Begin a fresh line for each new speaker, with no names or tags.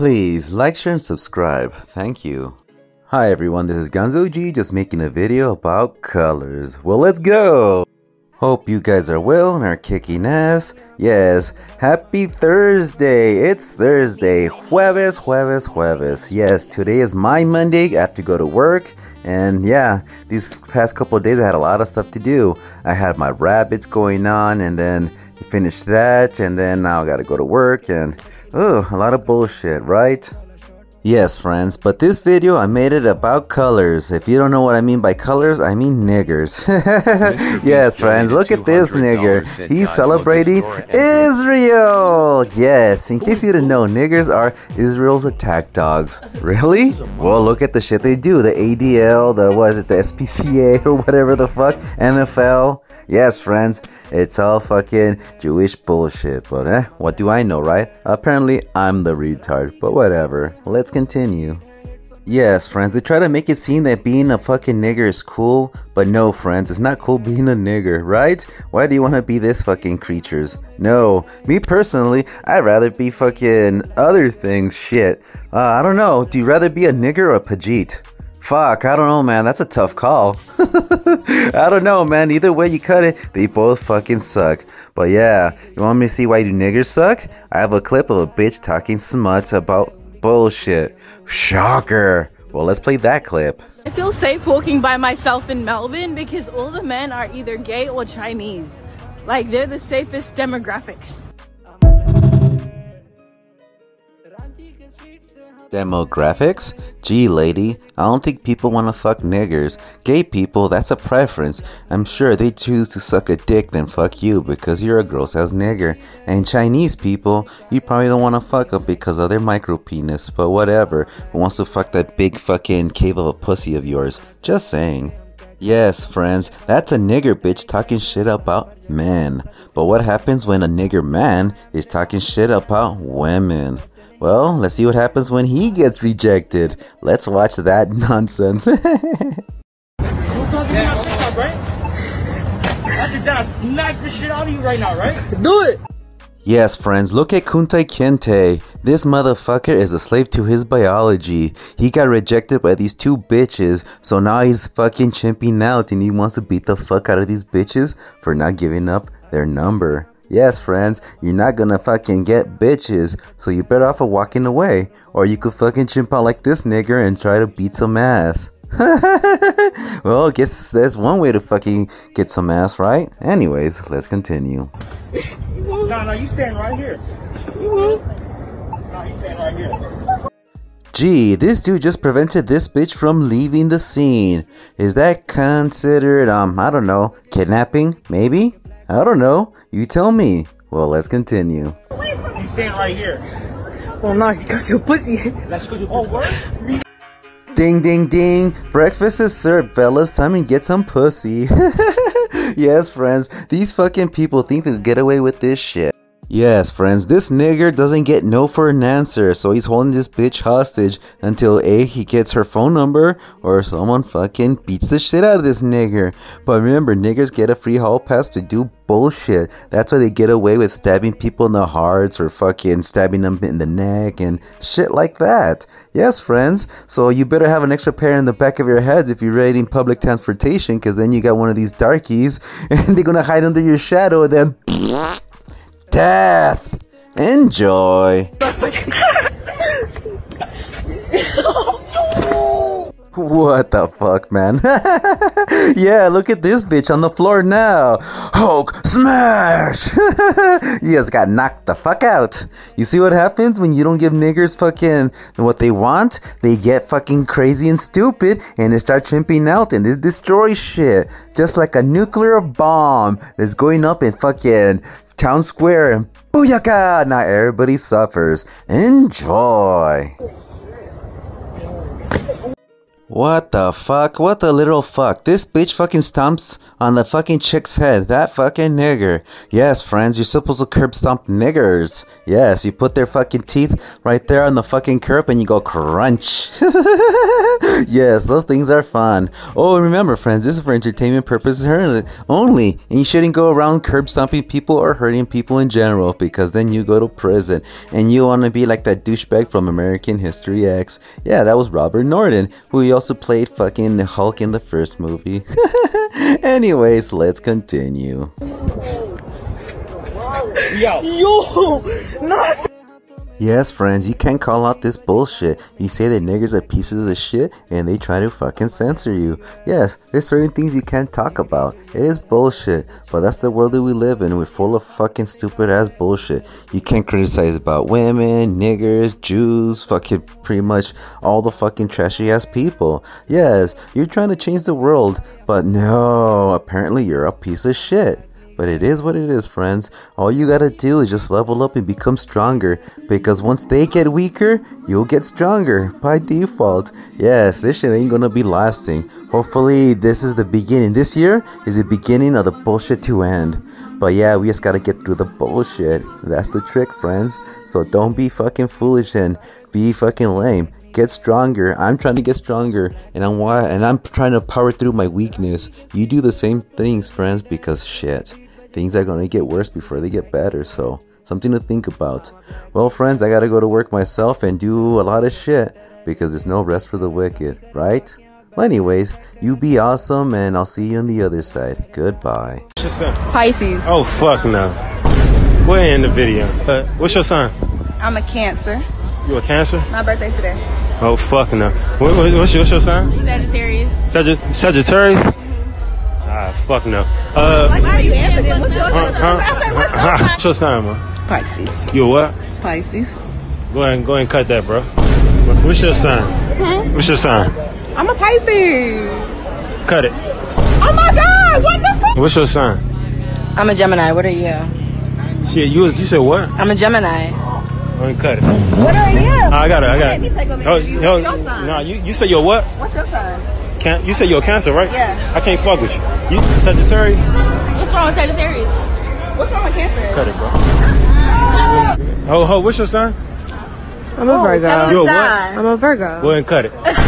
Please like, share, and subscribe. Thank you. Hi everyone, this is Gonzo G, just making a video about colors. Well, let's go! Hope you guys are well and are kicking ass. Yes, happy Thursday! It's Thursday. Jueves. Yes, today is my Monday. I have to go to work. And yeah, these past couple of days I had a lot of stuff to do. I had my rabbits going on and then finished that. And then now I gotta go to work and a lot of bullshit, right? Yes, friends, but this video I made it about colors. If you don't know what I mean by colors, I mean niggers. Yes, friends, look at this nigger. He's celebrating Israel. Yes, in case you didn't know, niggers are Israel's attack dogs. Really? Well, look at the shit they do. The ADL, the SPCA or whatever the fuck, NFL. Yes, friends, it's all fucking Jewish bullshit. But what do I know, right? Apparently, I'm the retard. But whatever. Let's continue. Yes, friends, they try to make it seem that being a fucking nigger is cool, but no, friends, it's not cool being a nigger, right? Why do you want to be this fucking creatures? No, me personally, I'd rather be fucking other things, shit. I don't know, do you rather be a nigger or a Pajit? Fuck, I don't know, man, that's a tough call. I don't know, man, either way you cut it, they both fucking suck. But yeah, you want me to see why do niggers suck? I have a clip of a bitch talking smuts about bullshit. Shocker. Well, let's play that clip.
I feel safe walking by myself in Melbourne because all the men are either gay or Chinese. Like, they're the safest demographics.
Demographics? Gee, lady, I don't think people want to fuck niggers. Gay people, that's a preference. I'm sure they choose to suck a dick than fuck you because you're a gross-ass nigger. And Chinese people, you probably don't want to fuck them because of their micro penis, but whatever. Who wants to fuck that big fucking cave of a pussy of yours? Just saying. Yes, friends, that's a nigger bitch talking shit about men. But what happens when a nigger man is talking shit about women? Well, let's see what happens when he gets rejected. Let's watch that nonsense.
Smack the shit out of you right now, right?
Do it!
Yes, friends, look at Kunta Kinte. This motherfucker is a slave to his biology. He got rejected by these two bitches, so now he's fucking chimping out and he wants to beat the fuck out of these bitches for not giving up their number. Yes, friends, you're not gonna fucking get bitches, so you better off of walking away. Or you could fucking chimp out like this nigger and try to beat some ass. Well, I guess there's one way to fucking get some ass, right? Anyways, let's continue.
No, you stand right here. No, you stand right here.
Gee, this dude just prevented this bitch from leaving the scene. Is that considered, I don't know, kidnapping? Maybe? I don't know. You tell me. Well, let's continue.
You stand right here.
Well, no, she got your pussy.
Let's go to word.
Ding, ding, ding. Breakfast is served, fellas. Time to get some pussy. Yes, friends. These fucking people think they can get away with this shit. Yes, friends, this nigger doesn't get no for an answer, so he's holding this bitch hostage until A, he gets her phone number, or someone fucking beats the shit out of this nigger. But remember, niggers get a free hall pass to do bullshit. That's why they get away with stabbing people in the hearts or fucking stabbing them in the neck and shit like that. Yes, friends, so you better have an extra pair in the back of your heads if you're riding public transportation, because then you got one of these darkies and they're gonna hide under your shadow and then death. Enjoy. What the fuck, man? Yeah, look at this bitch on the floor now. Hulk smash. You just got knocked the fuck out. You see what happens when you don't give niggers fucking what they want? They get fucking crazy and stupid and they start chimping out and they destroy shit. Just like a nuclear bomb that's going up in fucking town square and booyaka! Now everybody suffers. Enjoy. What the fuck? What the little fuck? This bitch fucking stomps on the fucking chick's head. That fucking nigger. Yes, friends, you're supposed to curb stomp niggers. Yes, you put their fucking teeth right there on the fucking curb and you go crunch. Yes, those things are fun. Oh, and remember, friends, this is for entertainment purposes only. And you shouldn't go around curb stomping people or hurting people in general, because then you go to prison. And you want to be like that douchebag from American History X. Yeah, that was Robert Norton, who he also played fucking Hulk in the first movie. Anyways, let's continue.
Yo, no.
Yes, friends, you can't call out this bullshit. You say that niggers are pieces of shit and they try to fucking censor you. Yes, there's certain things you can't talk about. It is bullshit, but that's the world that we live in. We're full of fucking stupid ass bullshit. You can't criticize about women, niggers, Jews, fucking pretty much all the fucking trashy ass people. Yes, you're trying to change the world, but no, apparently you're a piece of shit. But it is what it is, friends. All you gotta do is just level up and become stronger. Because once they get weaker, you'll get stronger by default. Yes, this shit ain't gonna be lasting. Hopefully, this is the beginning. This year is the beginning of the bullshit to end. But yeah, we just gotta get through the bullshit. That's the trick, friends. So don't be fucking foolish and be fucking lame. Get stronger. I'm trying to get stronger, and I'm trying to power through my weakness. You do the same things, friends, because shit, things are gonna get worse before they get better. So something to think about. Well, friends, I gotta go to work myself and do a lot of shit, because there's no rest for the wicked, right? Well, anyways, you be awesome, and I'll see you on the other side. Goodbye.
What's your sign?
Pisces.
Oh, fuck no. We're in the video. What's your sign?
I'm a Cancer.
You a Cancer?
My birthday's today.
Oh, fuck no. What's your sign?
Sagittarius.
Sagittarius? Ah, fuck no.
Why are you answering this? What's your sign?
What's your sign, man?
Pisces.
You a what?
Pisces.
Go ahead and cut that, bro. What's your sign? What's your sign?
I'm a Pisces.
Cut it.
Oh my God! What the fuck?
What's your sign?
I'm a Gemini. What are you?
Shit, you said what?
I'm a Gemini.
Go ahead and cut it.
What are you?
I got it.
Let me take a minute. What's your sign?
Nah, you said you're what?
What's your sign?
You said you're a Cancer, right?
Yeah.
I can't fuck with you. You Sagittarius?
What's wrong with Sagittarius?
What's wrong with Cancer?
Cut it, bro. What's your sign?
I'm a Virgo.
You a what?
I'm a Virgo.
Go ahead and cut it.